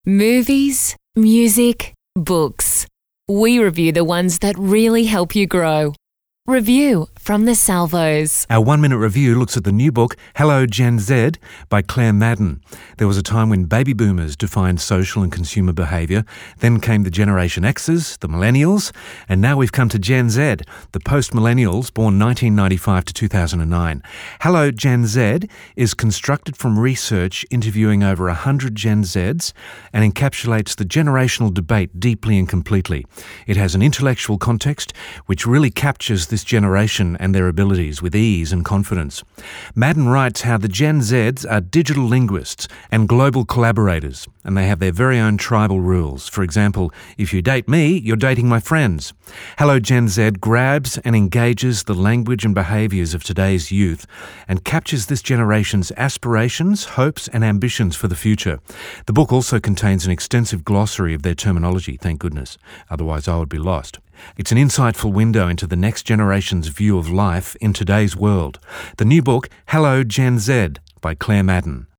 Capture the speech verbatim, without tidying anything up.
Movies, music, books. We review the ones that really help you grow. Review from the Salvos. Our one-minute review looks at the new book, Hello Gen Z, by Claire Madden. There was a time when baby boomers defined social and consumer behaviour. Then came the Generation X's, the millennials, and now we've come to Gen Z, the post-millennials born nineteen ninety-five to two thousand nine. Hello Gen Z is constructed from research interviewing over one hundred Gen Zs and encapsulates the generational debate deeply and completely. It has an intellectual context which really captures this generation and their abilities with ease and confidence. Madden writes how the Gen Zs are digital linguists and global collaborators, and they have their very own tribal rules. For example, if you date me, you're dating my friends. Hello Gen Z grabs and engages the language and behaviours of today's youth and captures this generation's aspirations, hopes and ambitions for the future. The book also contains an extensive glossary of their terminology, thank goodness, otherwise I would be lost. It's an insightful window into the next generation's view of life in today's world. The new book, Hello Gen Z, by Claire Madden.